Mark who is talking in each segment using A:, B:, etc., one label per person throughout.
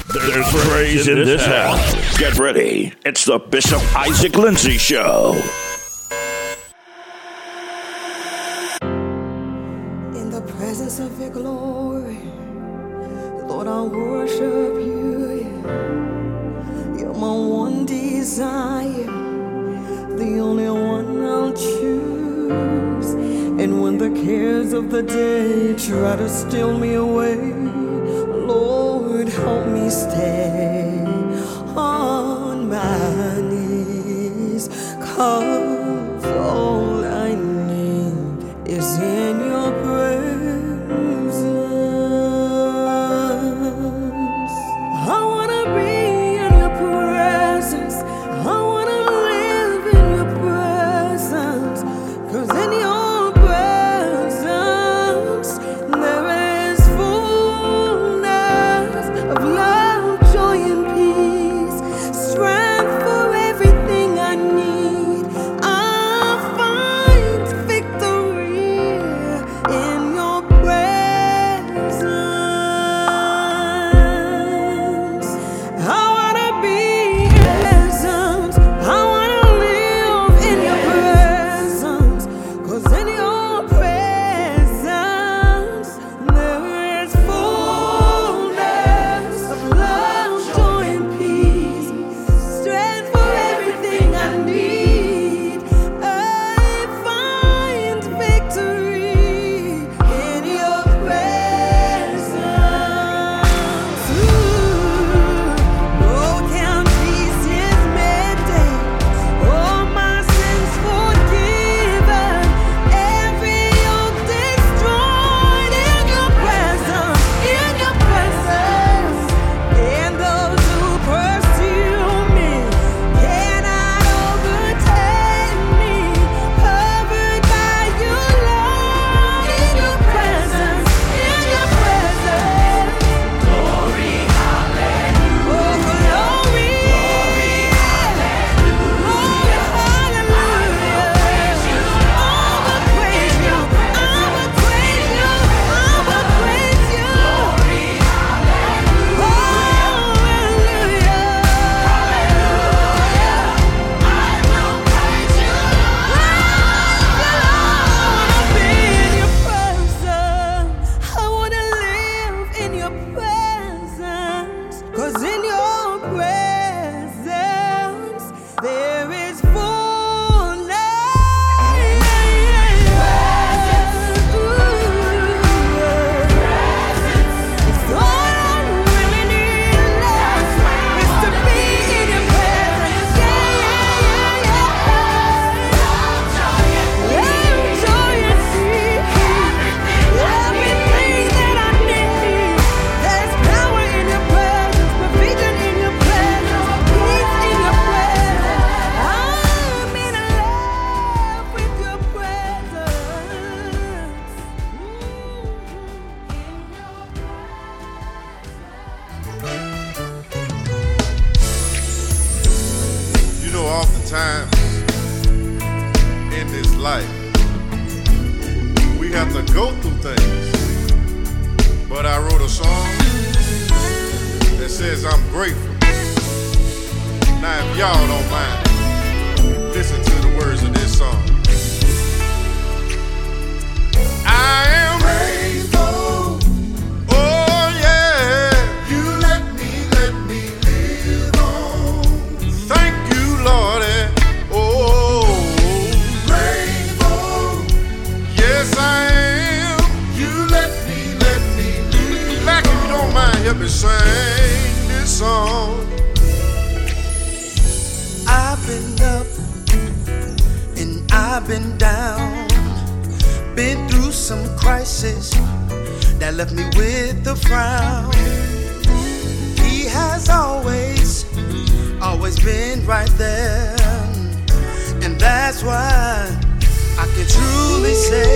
A: There's praise in this house. Get ready. It's the Bishop Isaac Lindsey Show.
B: In the presence of your glory, Lord, I worship you. You're my one desire, the only one I'll choose. And when the cares of the day try to steal me away, Lord, help me stay on my knees, 'cause all I need is in your presence. I wanna be in your presence. I wanna live in your presence, 'cause in your presence there is fullness of love, joy, and peace, strength for everything I need. I'll find victory in your presence. I wanna be in your presence. I wanna live in your presence, 'cause in your presence there is fullness of love, joy, and peace, strength for everything I need. I find victory in your presence. Broken pieces mended, all my sins forgiven, every yoke destroyed in your presence, in your presence. And those who pursue me cannot overtake me, covered by your love, in your presence, in your presence. Glory, hallelujah. Oh, glory, glory, hallelujah. I'ma praise you, I'ma praise you, I'ma praise you. Glory, hallelujah. I wanna live in your presence, 'cause in your presence there is fullness. It's all I really need, Lord, is to be in your presence. Yeah, joy and peace, everything that I need. There's power in your presence, provision in your presence, peace in your presence. I'm in love with your presence.
C: You know, oftentimes in this life, we have to go through things. But I wrote a song that says I'm grateful. Now, if y'all don't mind, listen to the words of this song. I am grateful. Oh, yeah. You let me live on. Thank you, Lord. Oh, grateful. Yes, I am. You let me live. Back if you don't mind, help me sing this song.
D: I've been up and I've been down, been through some crisis that left me with a frown. He has always been right there, and that's why I can truly say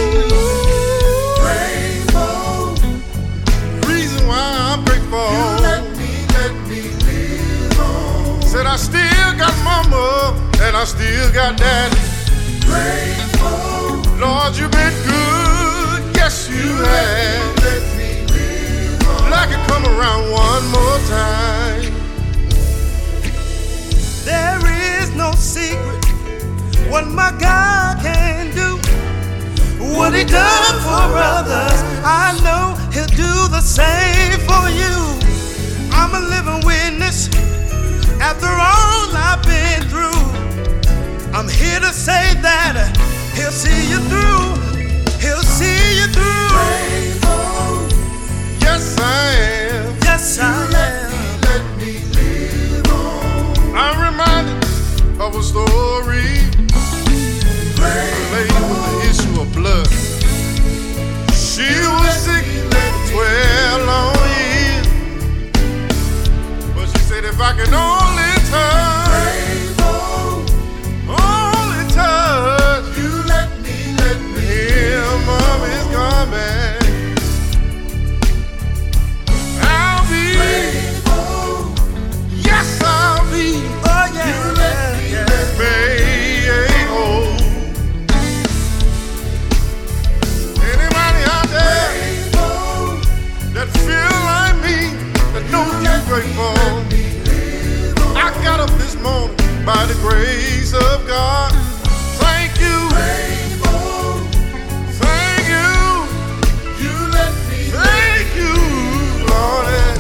C: Grateful. Reason why I'm grateful. You let me live on. Said I still got mama and I still got daddy. Grateful. Lord, you've been good. Yes, you have. Let me live on. I can come around one more time.
D: say for you, I'm a living witness. After all I've been through, I'm here to say that he'll see you through. He'll see you through. Faithful.
C: Yes, I am.
D: Yes, I am.
C: Let me live on. I'm reminded of a story. A lady with the issue of blood. She was sick 12 long years. But she said, if I can only touch, only touch, you let me him of his garment, I'll be faithful. Yes, I'll be.
D: Oh yeah, you let me
C: faithful. Anybody out there that feel like me, that know you're grateful? I got up this morning by the grace of God. Thank you. Thank you. You let me. Thank you, Lord.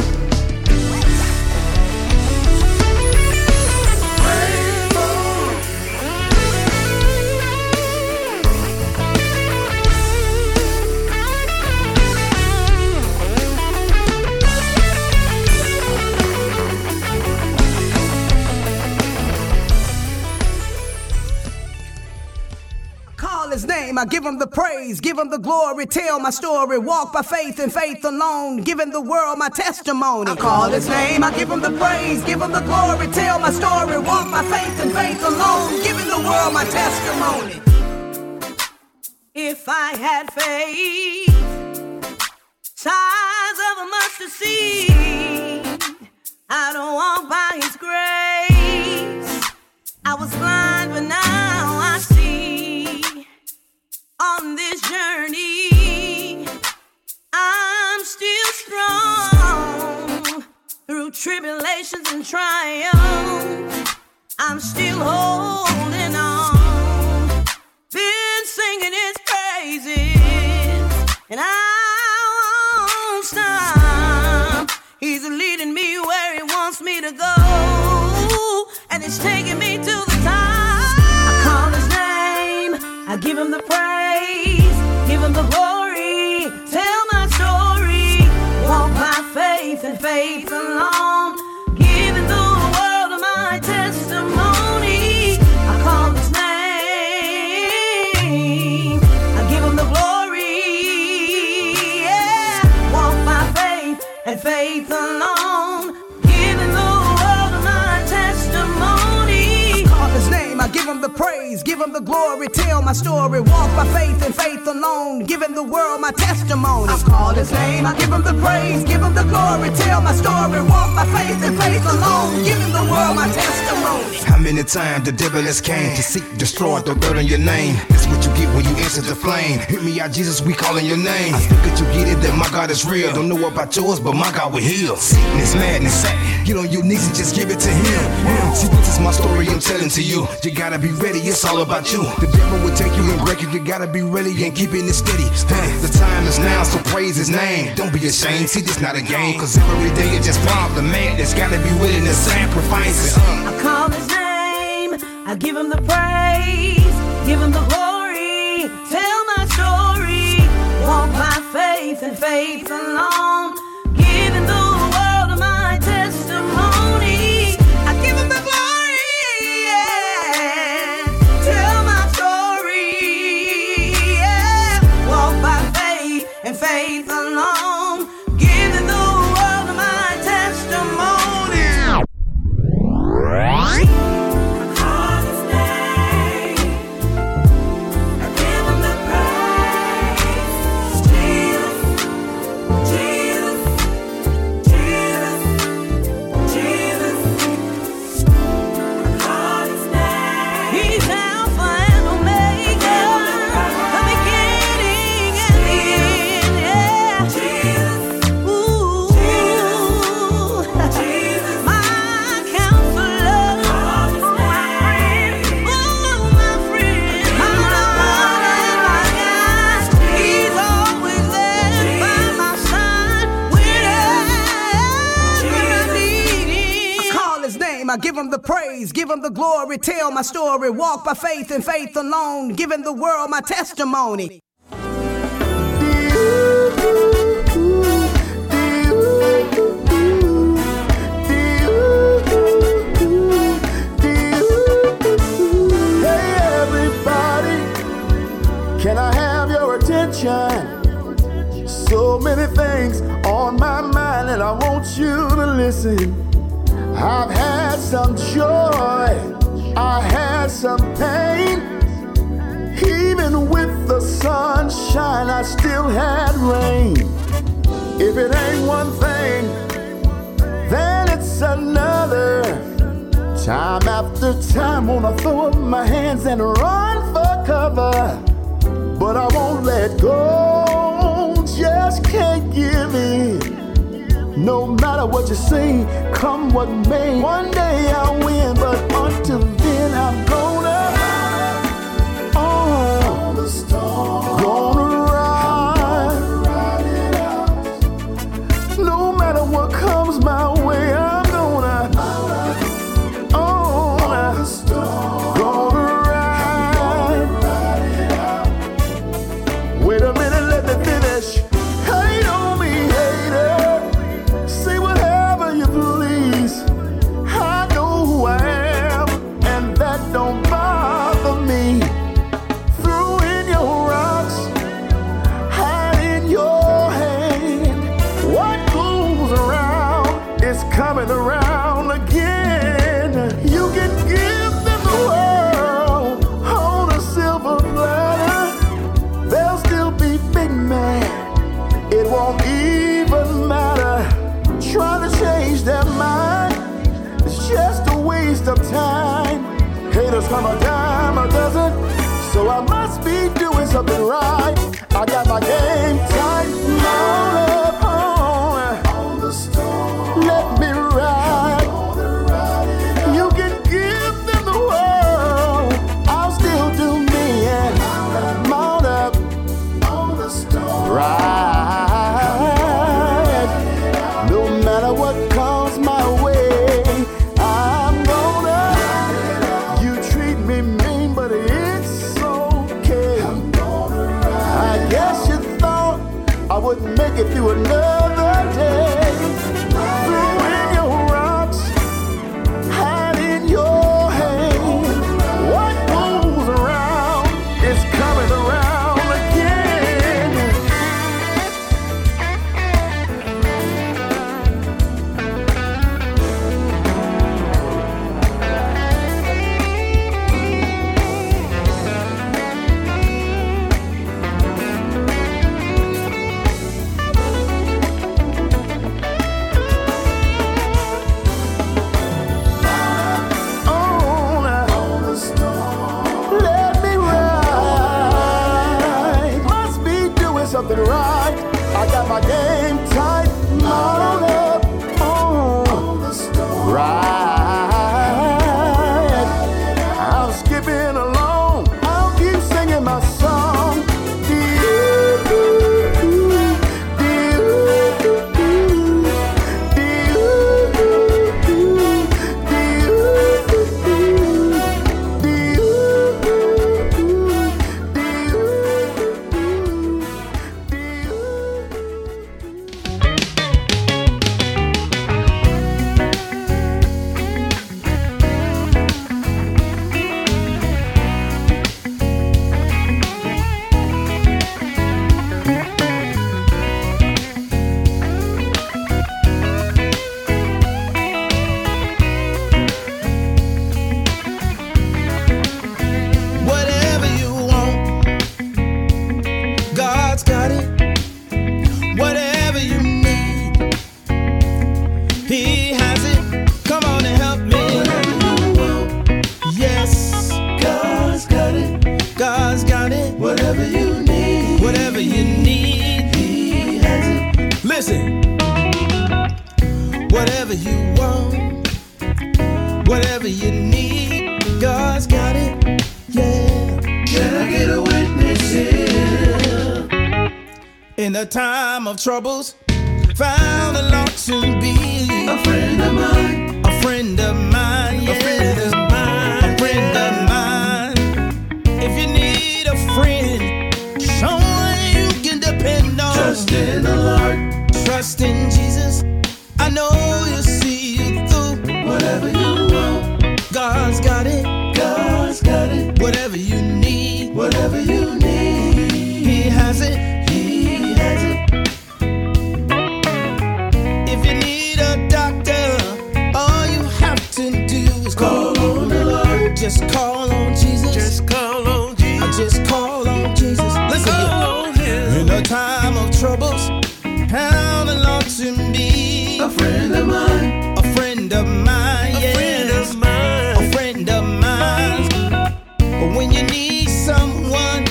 E: His name, I give him the praise, give him the glory, tell my story, walk by faith and faith alone, giving the world my testimony. I call his name, I give him the praise, give him the glory, tell my story, walk by faith and faith alone, giving the world my testimony.
B: If I had faith, size of a mustard seed, I don't walk by his grace. I was blind, but now I see. On this journey, I'm still strong. Through tribulations and triumph, I'm still holding on. Been singing his praises, and I won't stop. He's leading me where he wants me to go, and it's taking me to the top. I call his name, I give him the praise, give him the glory, tell my story, walk by faith and faith alone, giving the world my testimony. I call his name, I give him the glory, yeah, walk by faith and faith alone, giving the world my testimony.
E: I call his name, I give him the praise, give him the glory, tell my story, walk by faith and faith alone, giving the world my testimony. I call his name, I give him the praise, give him the glory, tell my story, walk by faith and faith alone, giving the world my testimony.
F: How many times the devil has came to seek, destroy, throw dirt on your name? That's what you get when you answer the flame. Hear me out, Jesus, we calling your name. I think that you get it, that my God is real. Don't know about yours, but my God will heal. Sickness, madness, get on your knees and just give it to him. See, this is my story I'm telling to you. You gotta be ready, it's all about you. The devil will take you and break you. You gotta be ready and keeping it steady. The time is now, so praise his name. Don't be ashamed, see, this not a game. Cause every day it's just prompt the man that's gotta be willing to sacrifice it.
B: I call his name, I give him the praise, give him the glory, tell my story, walk by faith and faith alone, giving the world my testimony. I give him the glory, yeah, tell my story, yeah, walk by faith and faith alone, giving the world my testimony.
E: I give him the praise, give him the glory, tell my story, walk by faith and faith alone, giving the world my testimony.
G: Hey everybody, can I have your attention? So many things on my mind and I want you to listen. I've had some joy, I had some pain. Even with the sunshine, I still had rain. If it ain't one thing, then it's another. Time after time, wanna throw up my hands and run for cover. But I won't let go, just can't give in. No matter what you say, come what may, one day I'll win. But until then, I'm gonna on the storm, gonna ride it out. No matter what comes my way, I'm gonna on the storm, gonna ride it out. Wait a minute, let me finish. Hate on me, hater. Say whatever you please. I know who I am, and that don't bother me. Throw in your rocks, hide in your hand. What goes around is coming around again. You can give them the world on a silver platter. They'll still be big mad. It won't even matter. Trying to change their mind, it's just a waste of time. Haters come a dime a dozen, so I must be doing something right. I got my game tight, on up on the storm. Let me ride. You can give them the world, I'll still do me and mount up on the storm. Ride. No matter what comes my way, I'm gonna. You treat me mean, but it's okay. I guess you thought I wouldn't make it through another day. Throw in your rocks, hide in your hand. What goes around is coming around again. On the storm, let me ride. Must be doing something right. I got my game tight, mount up on the storm. Ride. I'm skipping along. I'll keep singing my song. Whatever you want, God's got it. Whatever you need, He has it. Come on and help me. Whatever you want, yes, God's got it. God's got it. Whatever you need, He has it. Listen, whatever you want, whatever you need, God's got it. Yeah. Can I get a witness here? In the time of troubles, found a lot to be a friend of mine. A friend of mine.
D: just call on Jesus. Just call on Jesus. I just call on Jesus. Listen here. In a time of troubles, how the Lord to me. A friend of mine. A friend of mine. A friend of mine. A friend of mine. But when you need someone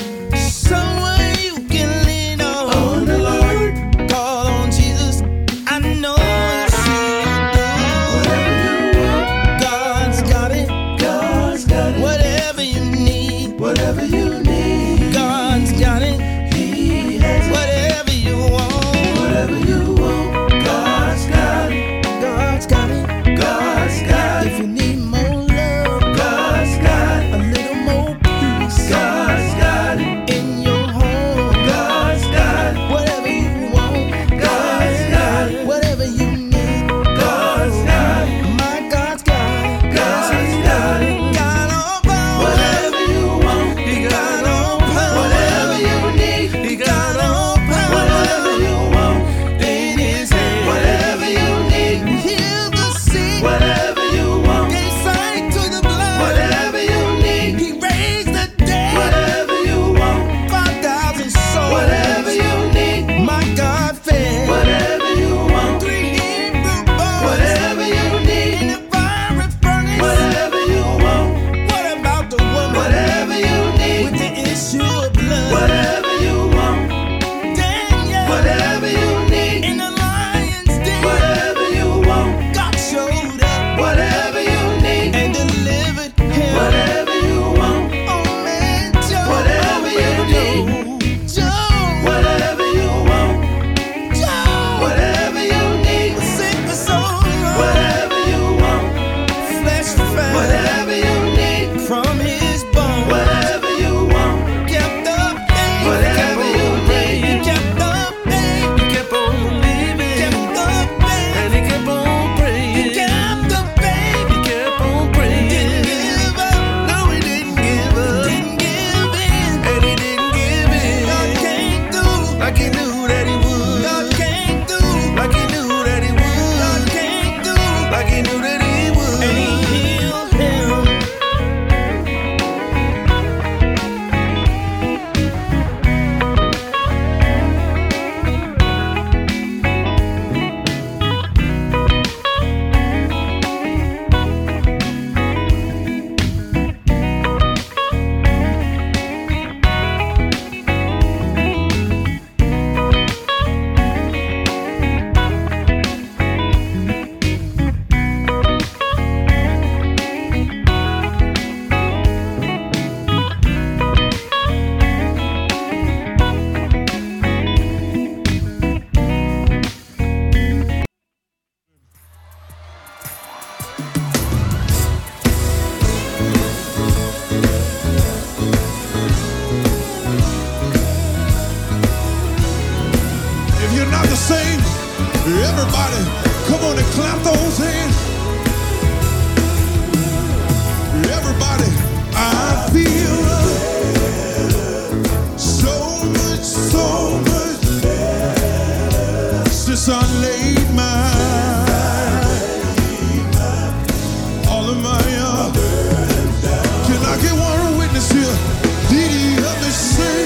D: you can lean on the Lord. Call on Jesus. I know you see whatever you want. God's got it. God's got it. Whatever you need. Whatever you need. God's got it. He has it. Whatever you want. Whatever you want. God's got it. God's got it. God's got it. If you need more love, God's got it. A little more peace, God's got it. In your home, God's got it. Whatever you want, God's got it. Whatever you need, God's got it. My God's got it. God's got it. Got all power. Whatever you want, He got all power. Whatever you need, He got all power. Whatever you want, in His hand. Whatever you need, heal the sick. Whatever you want, gave sight to the blind. Whatever you need, He raised the dead. Whatever you want, 5,000 souls. Whatever you need, my God fed. Whatever you want, 3 Hebrew boys. Whatever you need, in the fiery furnace. Whatever you want, what about the woman? Whatever you need, with the issue of blood. Whatever you want, Daniel. Whatever you need, in the lion's den. Whatever you want, God showed up. Whatever you need, and delivered him. Whatever you want, oh man, Joe. Whatever you need, Joe. Whatever you want, Joe. Whatever you need, sick for soul. Whatever you want, flesh found. Whatever you need, from His bone. Whatever you want, kept the faith. Whatever you need, kept the faith. He kept on believing, kept the faith, and he kept on praying. He kept the faith, he kept on praying. Didn't give up, no, he didn't give up. Didn't give in, and he didn't give in. God came through like He knew that He would. God came through like He knew that He would. God came through like He knew that He would, and He healed him.
G: If you're not the same, everybody, come on and clap those hands. Everybody, I feel so much since I laid my all of my Can I get one witness here? Did He help me sing?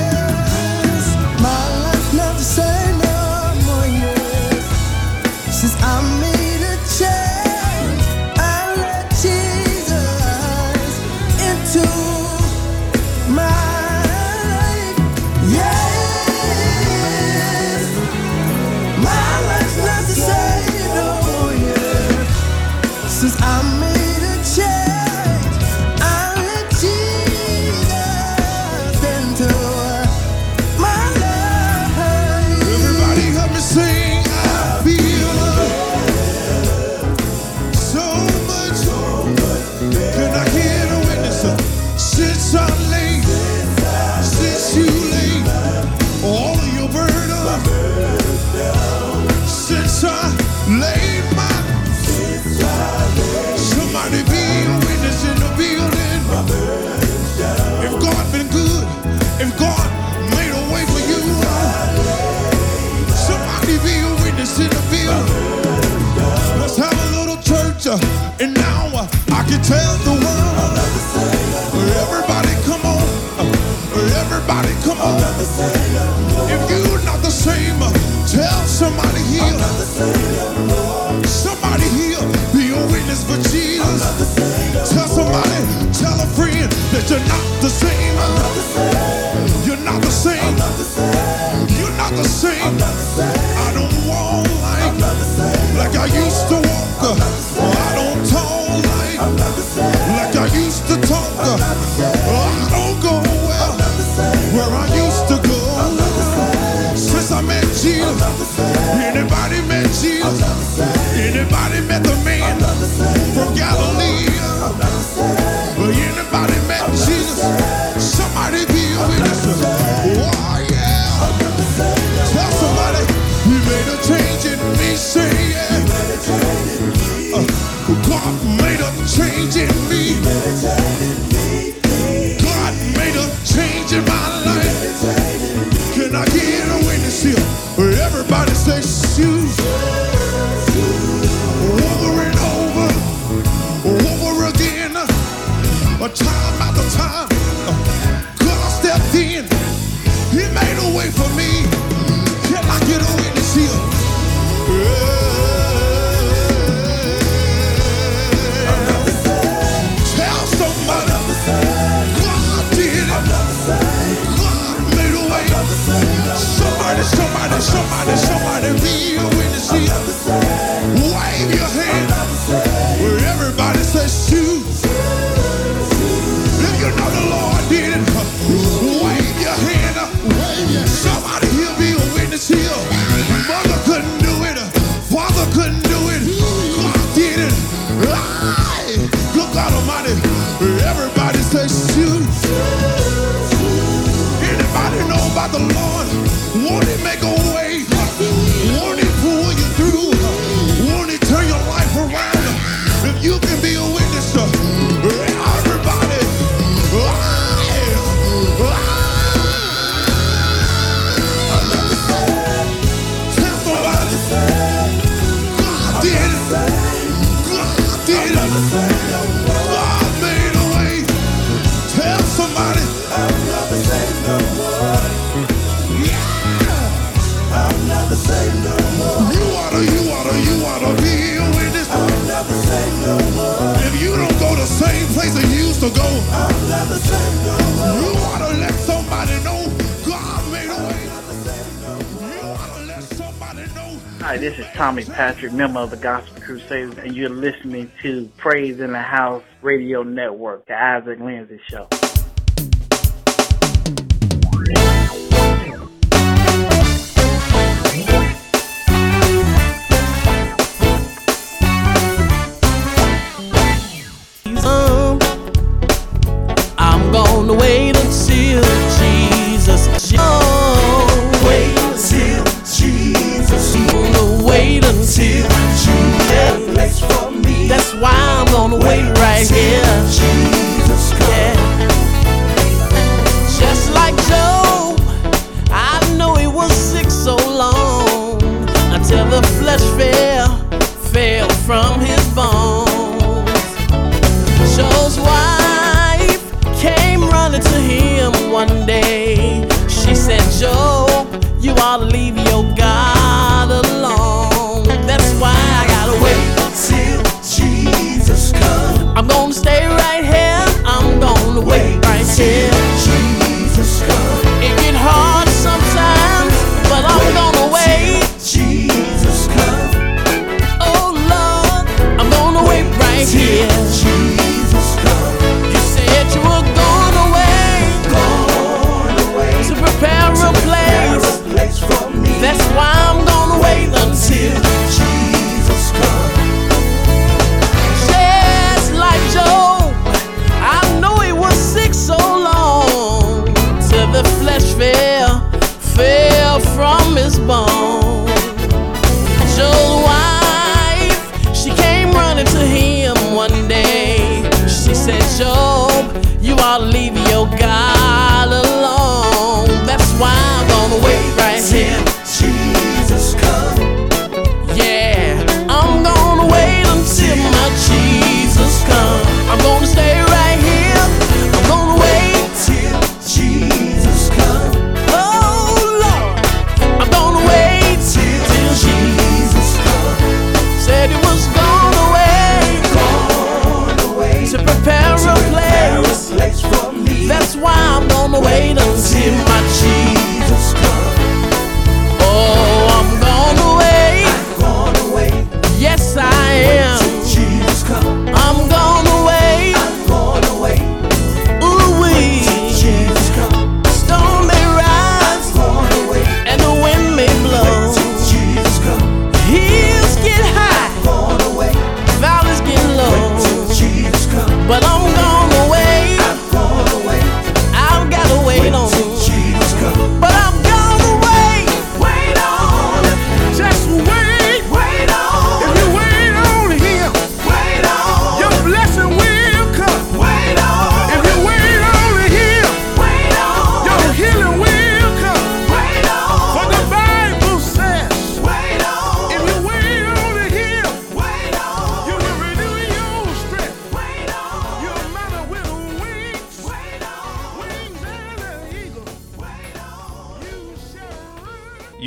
D: My life's not the same no more, yeah. Since I made a change, I let Jesus into my life. Yes, my life's not the same no more, yeah. Since I made a change, I let Jesus into my life.
G: Everybody help me sing. I feel so much. Can I get a witness? Since I laid, since you laid all of your burden, since I laid my, somebody be a witness in the building. If God been good, if God made a way for you, somebody be a witness in the building. Let's have a little church, and now I can tell the world.
H: If you're not the same, tell somebody here. Somebody here, be a witness for Jesus. Tell somebody, tell a friend that you're not the same. You're not the same. You're not the same. I don't walk like I used to walk. I don't talk like I used to talk. I don't go where I used to go. Since I met Jesus, anybody met Jesus? Anybody met the man from Galilee? Anybody met Jesus? Somebody be a witness. Oh yeah. Tell somebody, he made a change in me. Say yeah. God made a change in me. God made a change in my life. Can I get a witness here? Everybody say shoes. Over and over again. Time after time. God stepped in. He made a way for me. Can I get a witness here? Tell somebody. God did it. God made a way. Somebody be a witness here. Wave your hand. Everybody say shoes. If you know the Lord did it, wave your hand. Somebody here be a witness here. Mother couldn't do it. Father couldn't do it. God did it. Good God Almighty. Everybody say shoes. Anybody know about the Lord? Won't he make a way? Won't he pull you through? Won't he turn your life around? If you can be a witness, everybody. Tell somebody. God did it. God did it. God made a way. Tell somebody. I'm not the same no more. I'm not the same no more. You oughta be a witness. I'm not the same no more. If you don't go the same place that you used to go, I'm not the same no more. You oughta let somebody know God made a way. You oughta let somebody know.
I: Hi, this is Tommy Patrick, member of the Gospel Crusaders, and you're listening to Praise in the House Radio Network, the Isaac Lindsay Show.
J: I'm gonna wait until Jesus. Wait until Jesus. I'm gonna wait until Jesus. Place for me. That's why I'm gonna wait right here. Jesus comes. Just like Job, I know he was sick so long until the flesh fell from his bones. Job's wife came running to him one day. She said, Job, you ought to leave your God alone. That's why I gotta wait till Jesus comes. I'm gonna stay right here. I'm gonna wait right here. Jesus comes. It get hard sometimes, but I'm gonna wait. Jesus comes. Oh Lord, I'm gonna wait right here. Jesus comes. You said you were going away to prepare a place for me. That's why I'm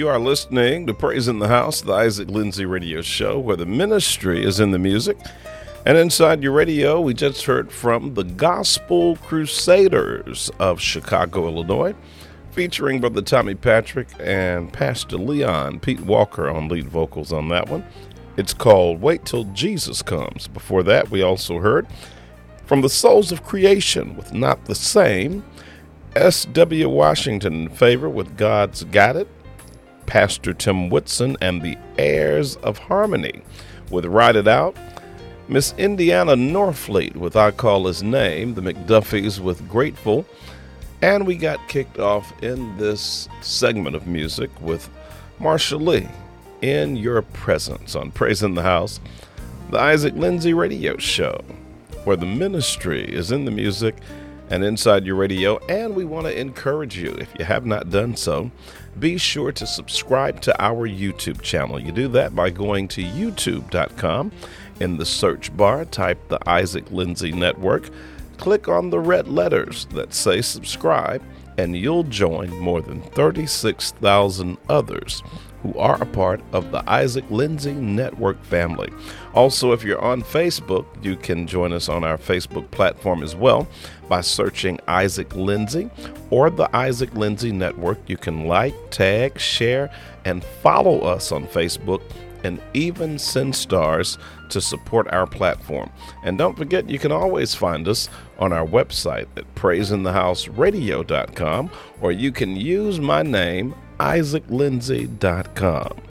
K: You are listening to Praise in the House, the Isaac Lindsay radio show, where the ministry is in the music. And inside your radio, we just heard from the Gospel Crusaders of Chicago, Illinois, featuring Brother Tommy Patrick and Pastor Leon Pete Walker on lead vocals on that one. It's called Wait Till Jesus Comes. Before that, we also heard from the Souls of Creation with Not the Same, S.W. Washington in Favor with God's Got It, Pastor Tim Whitson and the Heirs of Harmony with Ride It Out, Miss Indiana Norfleet with I Call His Name, the McDuffies with Grateful, and we got kicked off in this segment of music with Marsha Lee, In Your Presence, on Praise in the House, the Isaac Lindsay radio show, where the ministry is in the music and inside your radio. And we want to encourage you, if you have not done so, be sure to subscribe to our YouTube channel. You do that by going to youtube.com. In the search bar, type the Isaac Lindsay Network, click on the red letters that say subscribe, and you'll join more than 36,000 others who are a part of the Isaac Lindsay Network family. Also, if you're on Facebook, you can join us on our Facebook platform as well by searching Isaac Lindsay or the Isaac Lindsay Network. You can like, tag, share, and follow us on Facebook, and even send stars to support our platform. And don't forget, you can always find us on our website at praiseinthehouseradio.com, or you can use my name, isaaclindsay.com.